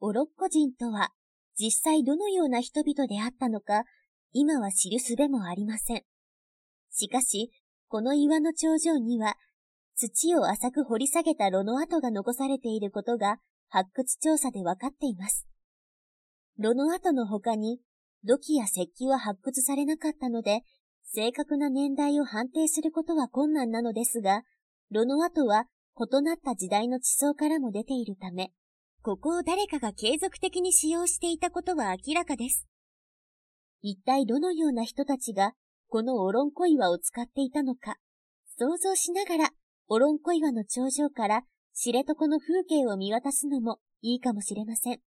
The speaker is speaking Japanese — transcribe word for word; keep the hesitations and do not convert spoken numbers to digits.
オロッコ人とは実際どのような人々であったのか、今は知る術もありません。しかし、この岩の頂上には、土を浅く掘り下げた炉の跡が残されていることが発掘調査で分かっています。炉の跡の他に、土器や石器は発掘されなかったので、正確な年代を判定することは困難なのですが、炉の跡は異なった時代の地層からも出ているため、ここを誰かが継続的に使用していたことは明らかです。一体どのような人たちがこのオロンコ岩を使っていたのか、想像しながらオロンコ岩の頂上から知床の風景を見渡すのもいいかもしれません。